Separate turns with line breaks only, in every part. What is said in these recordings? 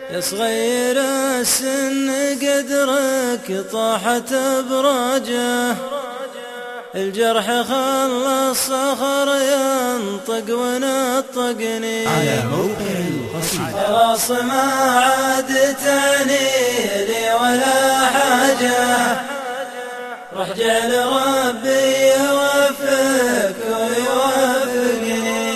يا صغير السن قدرك طاحت ابراجه، الجرح خلى الصخر ينطق ونطقني.
على موقع القصيدة.
خلاص ما عاد تعني لي ولا حاجة، راح جعل ربي يوفقك ويوفقني.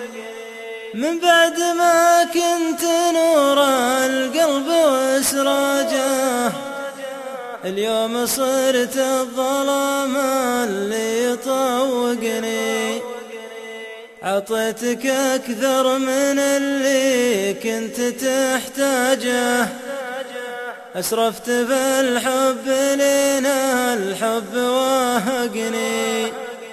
من بعد ما كنت نور القلب وسراجه، اليوم صرت الظلام اللي يطوقني. عطيتك أكثر من اللي كنت تحتاجه، أسرفت في الحب لنا الحب وهقني.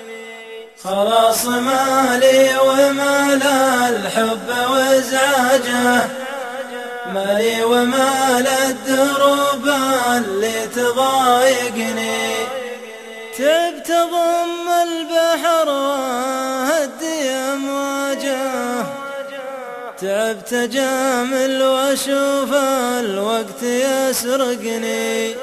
خلاص مالي ومال الحب وازعاجه، مالي ومال الدروب اللي تضايقني. تعبت ضم البحر وهدي امواجه، تعبت جامل واشوف الوقت يسرقني.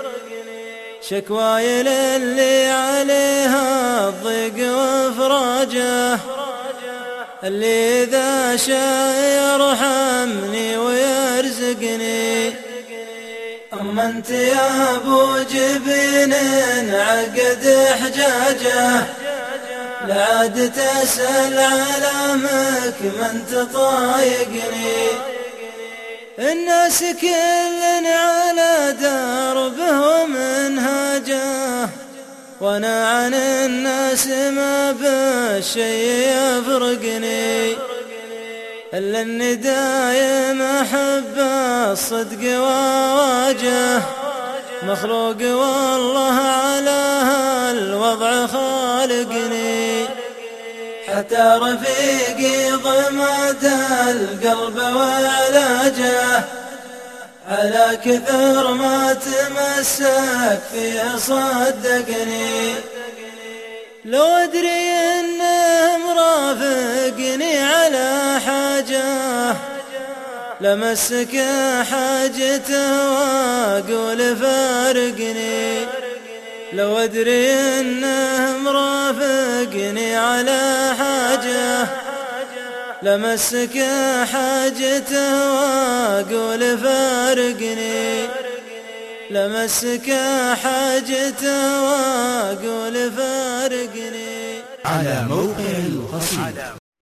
شكواي للي عليها الضيق وافراجه، اللي إذا شاء يرحمني ويرزقني. أما انت يا ابو جبين عقد حجاجه، لا عاد تسأل علامك من تطايقني. الناس كل على دربه ومنهاجه، وانا عن الناس ما بالشي يفرقني. الا اني دايم احب الصدق وواجه، مخلوق والله على هالوضع خالقني. حتى رفيقي ضمد القلب وعلاجه، على كثر ما تمسك فيه صدقني. لو ادري انه مرافقني على حاجه، لمسك حاجته واقول فارقني. لو ادري انه مرافقني على حاجه، لمسك حاجته واقول فارقني. لمسك حاجته واقول فارقني.
على موقع القصيدة.